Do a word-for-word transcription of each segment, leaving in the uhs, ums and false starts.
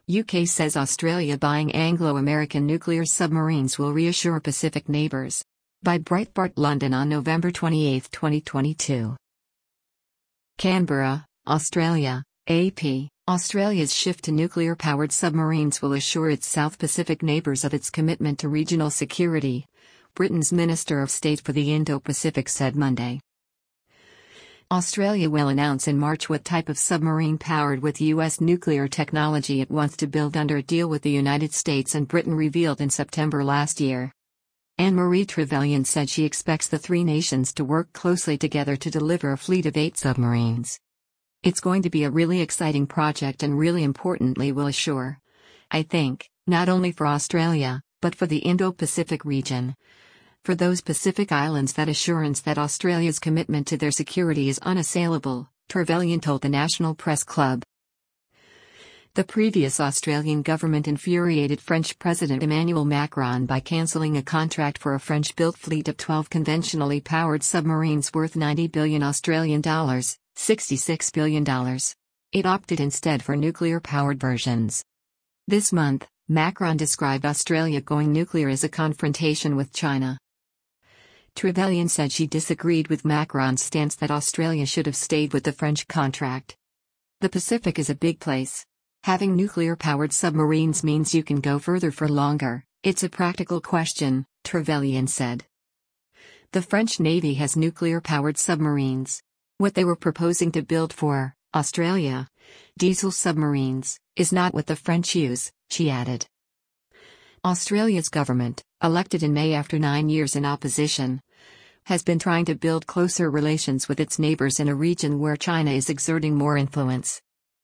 U K says Australia buying Anglo-American nuclear submarines will reassure Pacific neighbours. By Breitbart London on November twenty-eighth, twenty twenty-two. Canberra, Australia, A P. Australia's shift to nuclear-powered submarines will assure its South Pacific neighbours of its commitment to regional security, Britain's Minister of State for the Indo-Pacific said Monday. Australia will announce in March what type of submarine powered with U S nuclear technology it wants to build under a deal with the United States and Britain revealed in September last year. Anne-Marie Trevelyan said she expects the three nations to work closely together to deliver a fleet of eight submarines. It's going to be a really exciting project and really importantly will assure, I think, not only for Australia, but for the Indo-Pacific region. For those Pacific islands, that assurance that Australia's commitment to their security is unassailable, Trevelyan told the National Press Club. The previous Australian government infuriated French President Emmanuel Macron by cancelling a contract for a French-built fleet of twelve conventionally powered submarines worth ninety billion Australian dollars, sixty-six billion dollars. It opted instead for nuclear-powered versions. This month, Macron described Australia going nuclear as a confrontation with China. Trevelyan said she disagreed with Macron's stance that Australia should have stayed with the French contract. The Pacific is a big place. Having nuclear-powered submarines means you can go further for longer. It's a practical question, Trevelyan said. The French Navy has nuclear-powered submarines. What they were proposing to build for Australia, diesel submarines, is not what the French use, she added. Australia's government, elected in May after nine years in opposition, has been trying to build closer relations with its neighbours in a region where China is exerting more influence.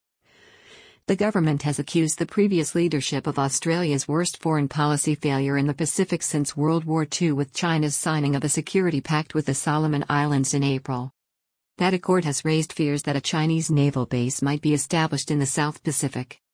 The government has accused the previous leadership of Australia's worst foreign policy failure in the Pacific since World War Two, with China's signing of a security pact with the Solomon Islands in April. That accord has raised fears that a Chinese naval base might be established in the South Pacific.